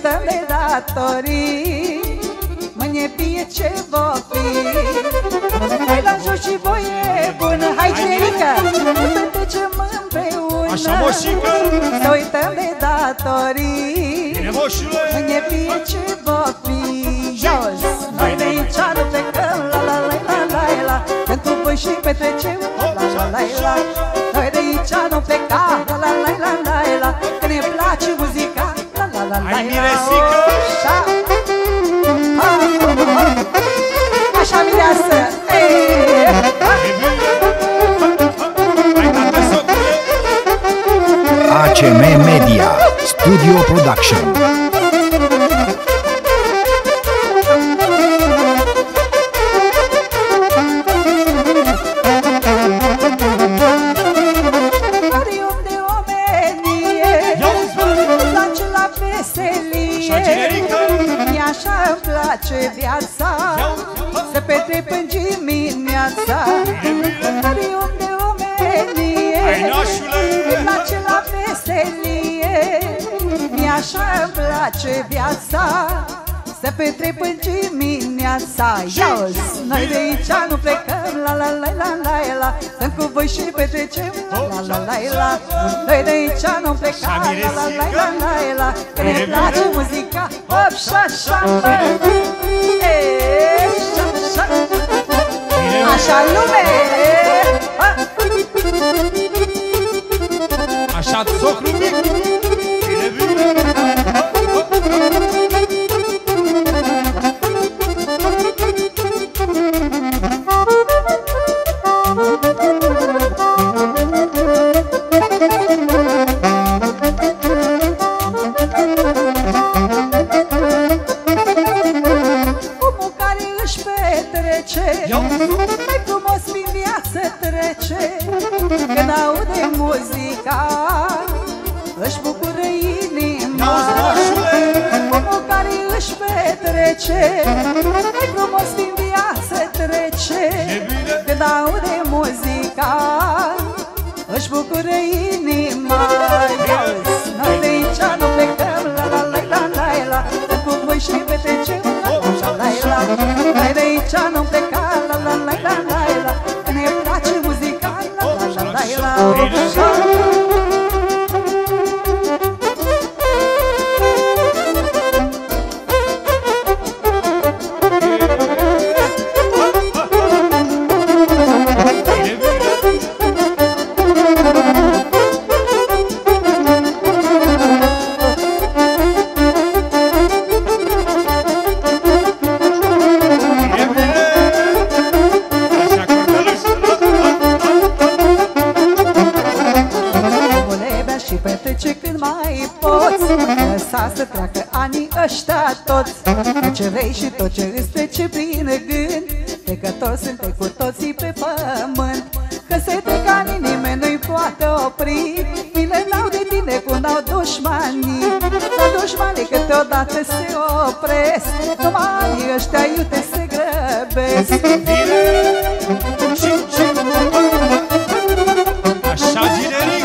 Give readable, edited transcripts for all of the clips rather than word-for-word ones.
uităm de datorii, mâine fie ce va fi. Hai la joc și voie bună, hai generică, să trecem împreună. Așa, moșică! Să uităm de datorii, Bine, moșule! mâine fie ce va fi. Jos, noi de aici nu plecăm, la la la la la la, când cu voi și petrecem, la la la la. Noi de aici nu plecăm, la la la la la la, că ne place muzica, la la la la la. Hai, miresică! Așa, așa mireasă, ACM Media Studio Production. oriunde omenie, place la veselie. Mie așa-mi place viața, să petrec până dimineața. Oriunde omenie, place la veselie. Mie așa-mi place viața, să petrec până dimineața. Ios, noi de aici nu plecăm, la la la la la la, stăm cu voi și petrecem, la la la la la. Noi de aici nu plecăm, la la la la la la, că ne place muzica, hop și așa, mă. Așa lume. Așa, socru mic! Bine, bine! Omul care își petrece, mai frumos prin viață trece. Când aude muzica, își bucură inima. Omul care își petrece, mai frumos prin viață trece. Când aude muzica, își bucură inima. Noi de aici nu plecăm, la la la la la la, stăm cu voi și petrecem, la la la la. Noi de aici nu plecăm, la la la la la la, că ne place muzica, la la la la la. Lăsa să treacă anii ăștia toți, tot ce vrei și tot ce îți trece prin gând. Trecători suntem cu toții pe pământ, că se trec anii, nimeni nu-i poate opri. Mine n-au de tine cum n-au dușmanii, dar dușmanii câteodată se opresc. Numai anii ăștia iute se grăbesc. Așa, generic!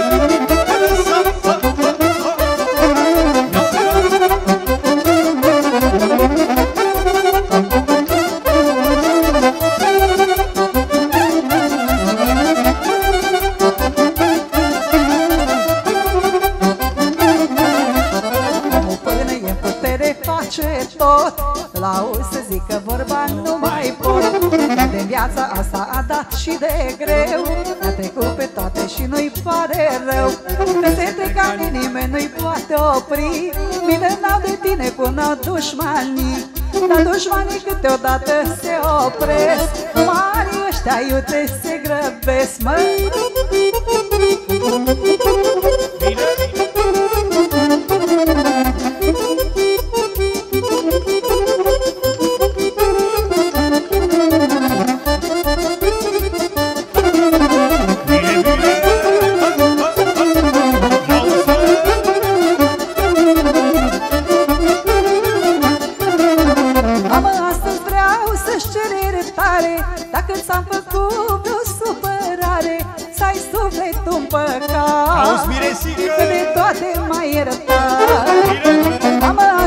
Tot la auzi să zică vorba nu mai pot. De viața asta a dat și de greu, ne-a trecut pe toate și nu-i pare rău. Că se trec ani, nimeni nu-i poate opri. Mine n-au de tine cum n-au dușmanii, dar dușmanii câteodată se opresc. Mari ăștia iute se grăbesc, mă. Dacă ți-am făcut vreo supărare, să ai sufletul în păcat, Auzi, miresică! că de toate m-ai iertat. Mama,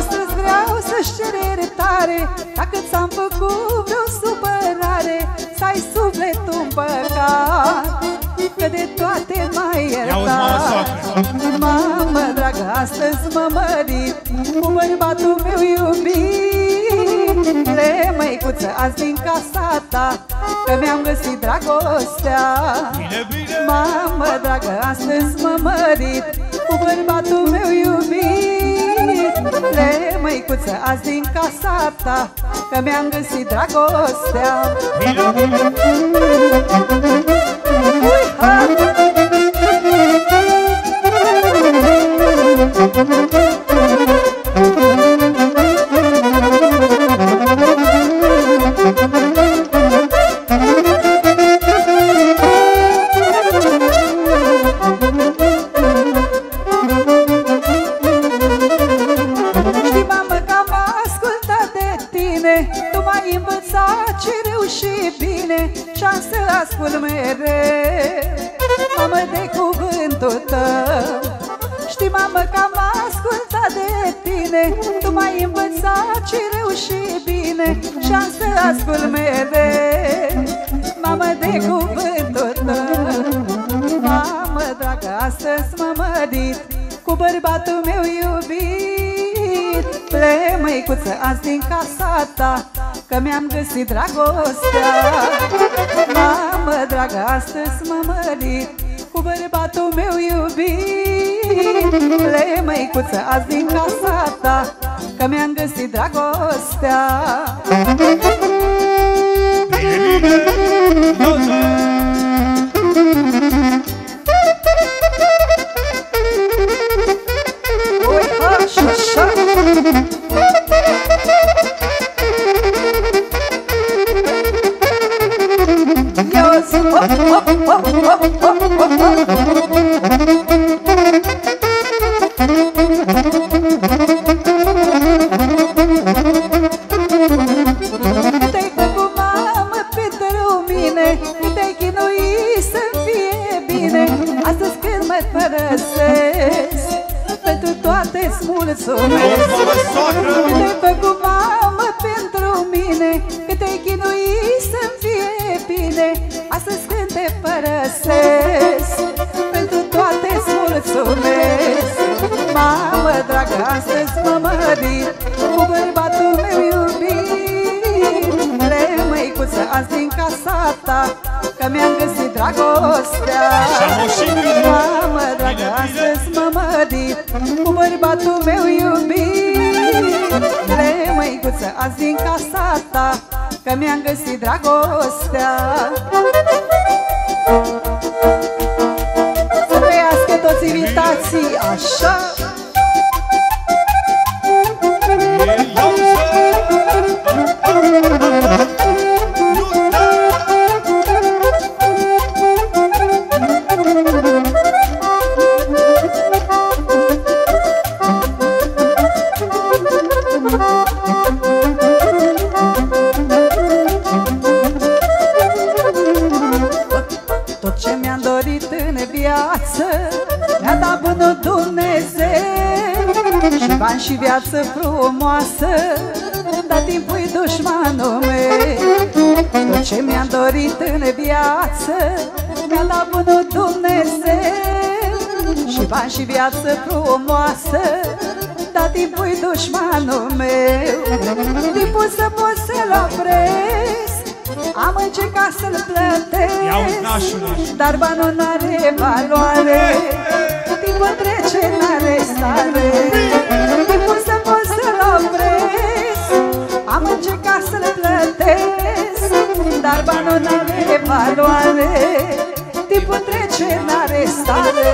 iertat, că de toate m-ai iertat. Mamă dragă, astăzi mă mărit cu bărbatul meu iubit. Le măicuță, azi din casa ta, că mi-am găsit dragostea. Mamă dragă, astăzi mă mărit cu bărbatul meu iubit. Le măicuță, azi din casa ta, că mi-am găsit dragostea. Ascult mereu, mamă, de cuvântul tău. Știi, mamă, că am ascultat de tine, tu m-ai învățat ce rău și bine, și-am să ascult mereu, mamă, de cuvântul tău. Mamă dragă, astăzi m-am mărit cu bărbatul meu iubit. Plec, măicuță, azi din casa ta, că mi-am găsit dragostea. Mamă dragă, astăzi m-am mărit cu bărbatul meu iubit. Le măicuță, azi din casa ta, că mi-am găsit dragostea. Te-ai făcut, mamă, pentru mine, te-ai chinuit să-mi fie bine. Astăzi când mă părăsesc, pentru toate-ți mulțumesc. Te-ai făcut, mamă, pentru mine, că te-ai chinuit să-mi fie bine. Astăzi când te părăsesc, pentru toate-ți mulțumesc. Mamă dragă, astăzi m-am mărit cu bărbatul meu iubit. Le măicuță, azi din casa ta, că mi-am găsit dragostea. Mamă dragă, astăzi m-am mărit cu bărbatul meu iubit. Le măicuță, azi din casa ta, că mi-am găsit dragostea. Să trăiască toți invitații, așa. Tot ce mi-am dorit în viață mi-a dat bunul Dumnezeu, și bani și viață frumoasă, dar timpul-i dușmanul meu. Tot ce mi-am dorit în viață mi-a dat bunul Dumnezeu, și bani și viață frumoasă, dar timpul-i dușmanul meu. Timpul să pot să-l opresc, am încercat să-l plătesc, dar banul n-are valoare, timpul trece, n-are stare. Timpul să pot să-l opresc, am încercat să-l plătesc, dar banul n-are valoare, timpul trece, n-are stare.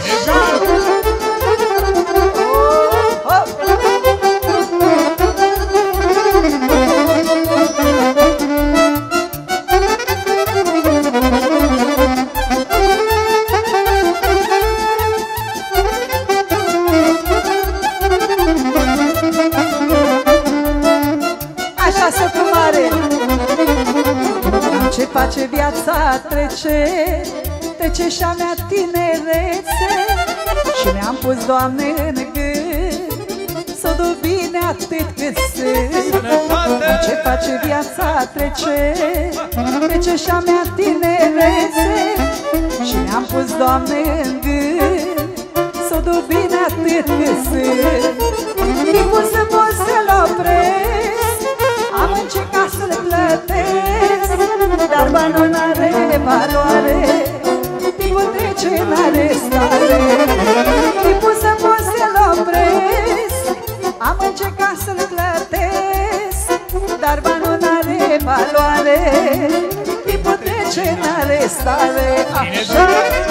Ce face viața trece, trece și-a mea tinerețe, și mi-am pus, Doamne, în gând să Totul bine atât cât sunt. Sănătate! Ce face viața trece, trece și-a mea tinerețe. Și mi-am pus, Doamne, în gând totul bine atât cât sunt. Timpul să pot să-l opresc, am încercat să-l plătesc, dar banul n-are valoare, timpul trece, n-are stare. Timpul să pot să-l opresc, am încercat să-l plătesc, dar banul n-are valoare, timpul trece, n-are stare. Așa!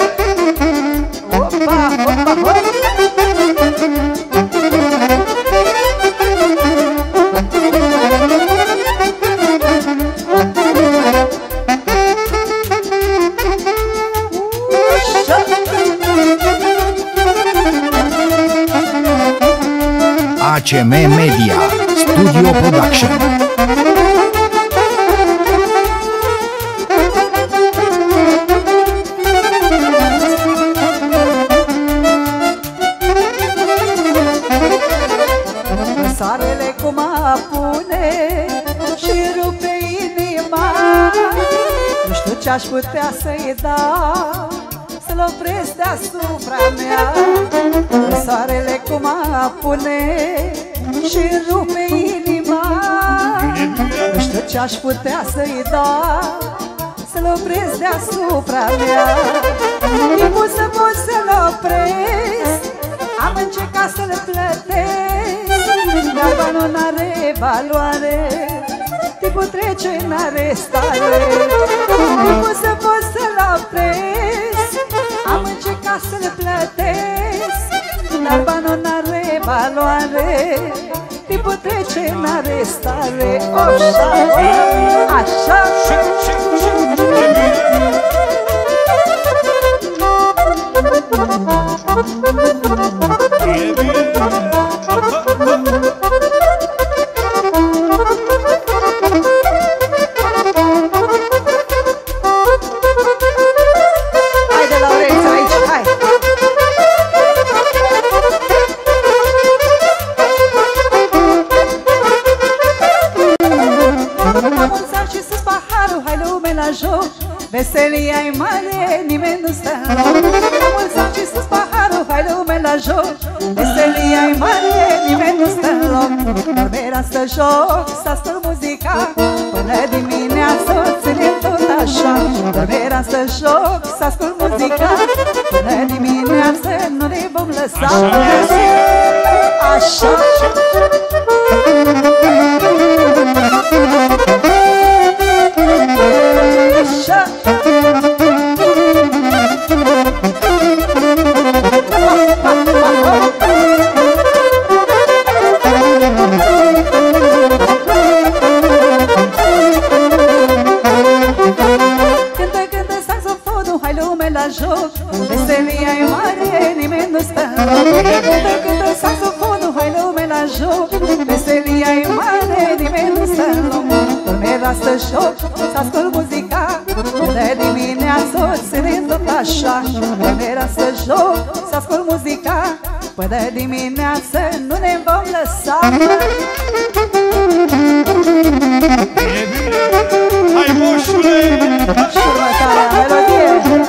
Opa, opa, opa! ACM Media Studio Production. Soarele cum apune și rupe inima, nu știu ce-aș putea să-i dau, să-l opresc deasupra mea. Soarele cum apune și rupe inima, nu știu ce-aș putea să-i dau, să-l opresc deasupra mea. Timpul să pot să-l opresc, am încercat să-l plătesc, dar banul n-are valoare, timpul trece, n-are stare. Timpul să pot să-l opresc, am încercat să-l plătesc, dar banul n-are valoare, timpul trece, n-are stare. Așa, așa. Haide, Laurențiu, aici, hai! Am și sus paharul, hai lume la joc, veselia-i mare, nimeni nu stă în loc. Am și sus paharul, hai lume la joc, veselia-i mare, nimeni nu stă în loc. Dormerea stă joc, să ascult muzica, până dimineață ținem tot așa. Dormerea stă joc, să ascult muzica, până dimineață nu ne vom lăsa. Așa. Așa. Cântă saxofonul, hai lume la joc, veselia-i mare, nimeni nu stă în loc. Cântă saxofonul, hai lume la joc, veselia-i mare, nimeni nu stă în loc. Dormerea stă joc, s-ascult muzica, până dimineață ținem tot așa. Dormerea stă joc, s-ascult muzica, până dimineață nu ne vom lăsa. Bine, bine! Hai, moșule! Și următoarea melodie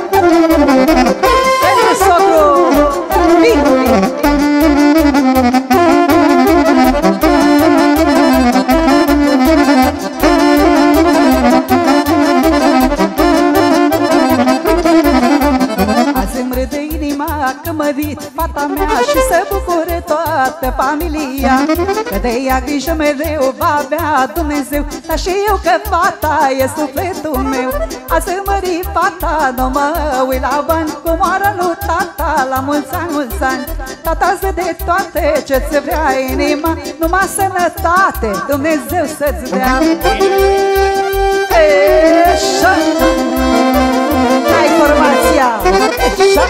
pentru socru Vicuri. Azi îmi râde inima că mărit fata mea și să bucure toată familia, că de ea grijă mereu va avea Dumnezeu. Dar și eu că fata e sufletul meu. Azi îmi mărit fata, nu mă uit la bani, cu moara lui tata, la mulți ani, mulți ani. Tata-ți de toate ce-ți vrea inima, numai sănătate Dumnezeu să-ți dea. Așa. Hai formația. Așa.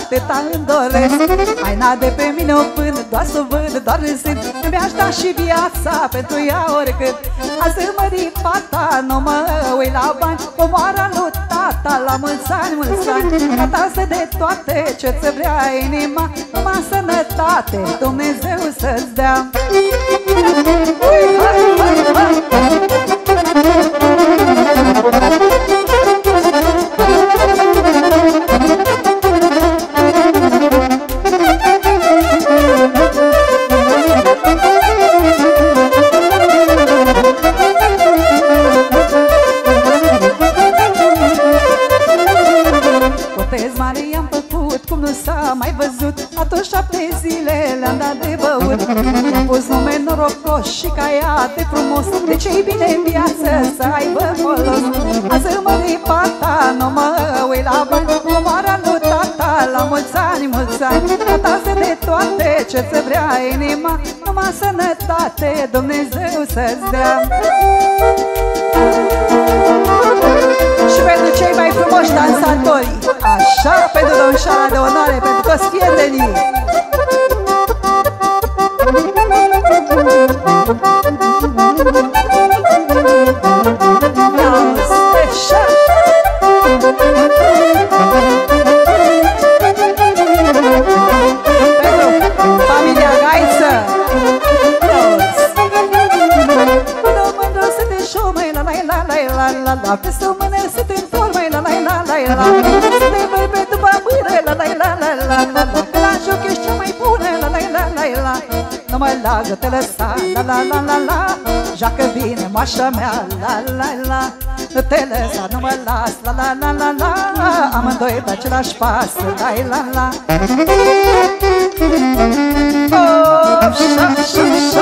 atâta îmi doresc. Haina de pe mine o vând, doar să o vând, doar râzând. Mi-aș da și viața pentru ea oricând. Azi mări fata, nu mă uit la bani, comoara lui tata, la mulți ani, mulți ani. Tata să de toate ce-ți vrea inima, numai sănătate Dumnezeu să-ți dea. Ui, hai, hai, hai. Cum nu s-a mai văzut, atunci 7 zile le-am dat de băut. Mi-am pus nume norocos și ca ea de frumos, de ce-i bine în viață să aibă folos. Azi mări fata, nu mă uit la bani, comoara lui tata, la mulți ani, mulți ani. Tata să de toate ce-ți vrea inima, numai sănătate Dumnezeu să-ți dea. Și pentru cei mai frumoși dansatori, așa, pentru domnișoara de onoare, pentru toți prietenii. Pentru familia Gaiță. Până mândră să te șomei, la la la la la la, peste o mână să te înformei, la la la la la, să te văi pe după mâine, la la la la la la, la joc ești cea mai bună, la la la la la, nu mă lasă te lăsa, la la la la la, joacă bine mașa mea, la la la, nu te lăsa, nu mă las, la la la la la, amândoi pe același pas, la la la. Oh, șa, șa, șa.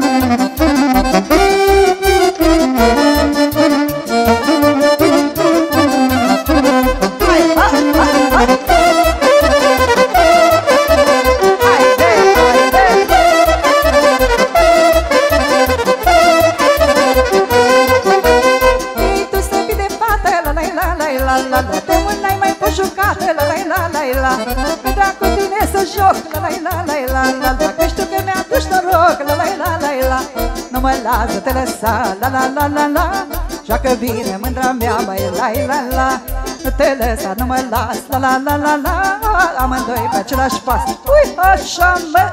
Cu tine să joc, la la la la la la, că știu că mi-aduci noroc, la la la la la, nu mă lasă te lăsa, la la la la la, joacă bine mândra mea, băi, la la la, nu te lăsa, nu mă las, la la la la la, amândoi pe același pas, ui, așa mă.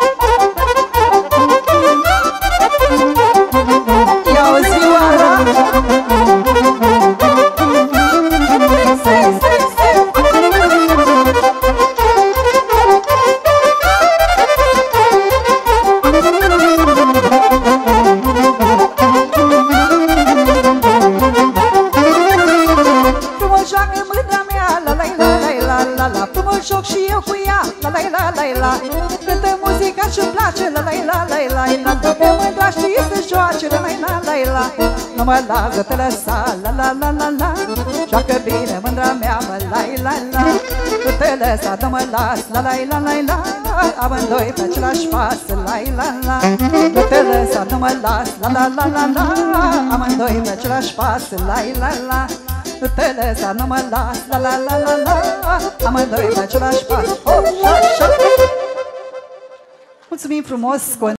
Ia o zioara. Joc și eu cu ea, la la la la la, cântă muzica și-mi place, la la la la la la, că mândra știe să joace, la la la la la, nu mă lasă te lăsa, la la la la la, joacă bine mândra mea, mă la la la, nu te lăsa, nu mă las, la la la la la, amândoi pe același pas, la la la, nu te lăsa, nu mă las, la la la la la, amândoi pe același pas, la la la. Nu te lăsa, nu mă las, la la la la la, amândoi pe același pas. Mulțumim frumos!